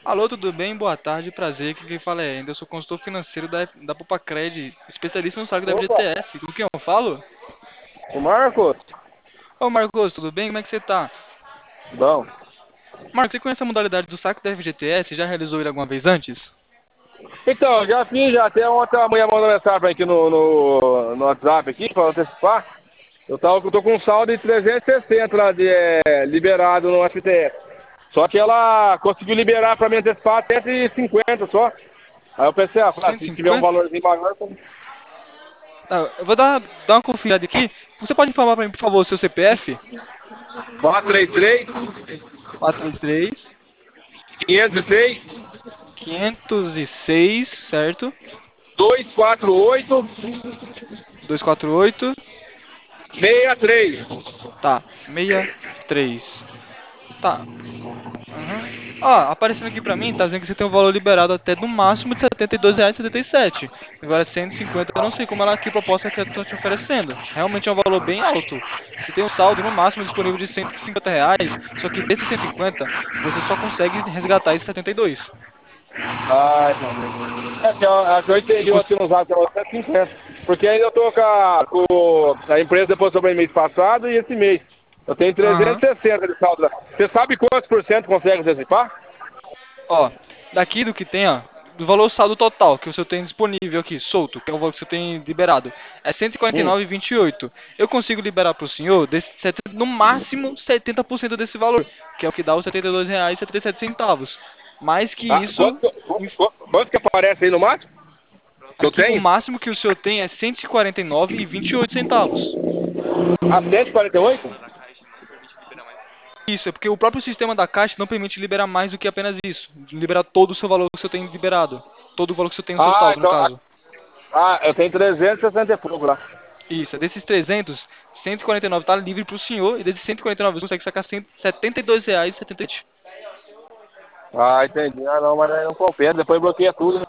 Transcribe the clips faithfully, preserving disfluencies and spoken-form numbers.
Alô, tudo bem? Boa tarde, prazer. Aqui quem fala é Ender, eu sou consultor financeiro da, da Popacred, especialista no saque da Opa, F G T S. Com quem eu falo? o Marcos? Ô Marcos, tudo bem? Como é que você tá? Bom. Marcos, você conhece a modalidade do saque da F G T S? Já realizou ele alguma vez antes? Então, já fiz, já até ontem a mulher mandou mensagem pra mim aqui no, no, no WhatsApp aqui, pra antecipar. Eu, tava, eu tô com um saldo de trezentos e sessenta lá de, é, liberado no F T S. Só que ela conseguiu liberar pra mim antecipar cento e cinquenta só. Aí eu pensei, ah, ah, se tiver um cento e cinquenta? valorzinho maior, então... Tá, eu vou dar, dar uma conferida aqui. Você pode informar pra mim, por favor, o seu C P F? quatro três três, quatro três três, quinhentos e seis, quinhentos e seis, certo? duzentos e quarenta e oito, duzentos e quarenta e oito, sessenta e três. tá, sessenta e três. Tá. Aham. Ó, aparecendo aqui pra mim, tá dizendo que você tem um valor liberado até no máximo de setenta e dois reais e setenta e sete. Agora cento e cinquenta, eu não sei como ela aqui proposta que estão te oferecendo. Realmente é um valor bem alto. Você tem um saldo no máximo disponível de cento e cinquenta reais, só que desses cento e cinquenta você só consegue resgatar esses setenta e dois. Ai, meu Deus. É que eu, é que eu E entendi você... ontem no zap que é cento e cinquenta. Porque ainda eu tô com a, com a empresa depois sobre mês passado e esse mês. Eu tenho Aham. trezentos e sessenta de saldo lá. Você sabe quantos por cento consegue antecipar? Ó, daqui do que tem, ó, do valor saldo total que o senhor tem disponível aqui, solto, que é o valor que o senhor tem liberado, é cento e quarenta e Hum. nove vírgula vinte e oito. Eu consigo liberar para o senhor desse setenta no máximo setenta por cento desse valor, que é o que dá os setenta e dois reais e setenta e sete centavos. Mais que Ah, isso, quanto, quanto, quanto que aparece aí no máximo? Que eu aqui o tenho? máximo que o senhor tem é cento e quarenta e nove vírgula vinte e oito centavos. Ah, cento e quarenta e oito? Isso, é porque o próprio sistema da Caixa não permite liberar mais do que apenas isso. Liberar todo o seu valor que o senhor tem liberado. Todo o valor que o senhor tem no seu Ah, saldo, no então. Ah, caso. ah, eu tenho trezentos e sessenta e pouco lá. Isso, é desses trezentos, cento e quarenta e nove está livre para o senhor e desses cento e quarenta e nove você consegue sacar setenta e dois reais e setenta e sete. Ah, entendi. Ah, não, mas aí não compensa. Depois bloqueia tudo, né?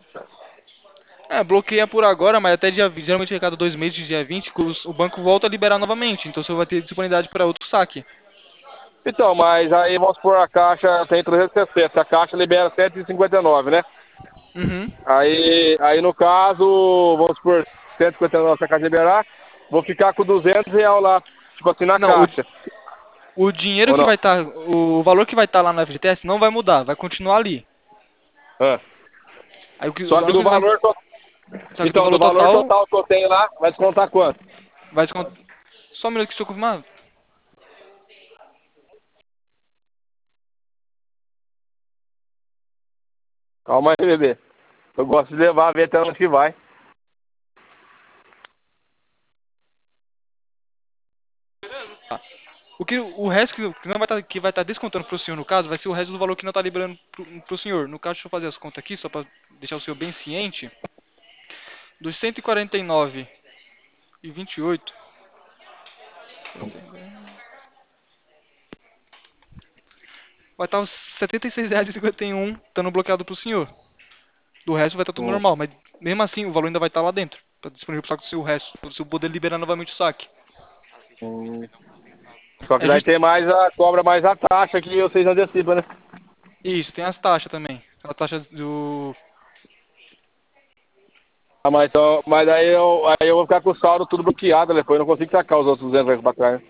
É, bloqueia por agora, mas até dia vinte, geralmente a cada dois meses, dia vinte, que os- o banco volta a liberar novamente, então você vai ter disponibilidade para outro saque. Então, mas aí vamos supor a caixa tem trezentos e sessenta. A caixa libera cento e cinquenta e nove, né? Uhum. Aí, aí no caso, vamos supor, cento e cinquenta e nove se a caixa liberar, vou ficar com duzentos reais lá, tipo assim, na Não, o, caixa. o dinheiro Ou que não? vai estar, o valor que vai estar lá no F G T S não vai mudar, vai continuar ali. Ah. Aí o que, o Só que valor que do vai, valor, to- só que do então, do valor valor total total que eu tenho lá, vai descontar quanto? vai descontar. Só um minuto que deixa eu confirmar. Calma aí, bebê. Eu gosto de levar, ver até onde que vai. O que o resto que, que não vai estar que vai estar descontando para o senhor no caso vai ser o resto do valor que não está liberando para o senhor. No caso, deixa eu fazer as contas aqui só para deixar o senhor bem ciente. Dos cento e quarenta e nove e vinte e oito vai estar os setenta e seis reais e cinquenta e um estando bloqueado para o senhor. Do resto vai estar tudo Hum. normal, mas mesmo assim o valor ainda vai estar lá dentro, tá disponível para o seu resto, para o senhor poder liberar novamente o saque. Hum. Só que É daí just... tem mais a, cobra mais a taxa que vocês antecipam, né? Isso, tem as taxas também. A taxa do. Ah, mas, então, mas aí, eu, aí eu vou ficar com o saldo tudo bloqueado depois, eu não consigo sacar os outros duzentos reais pra trás, né?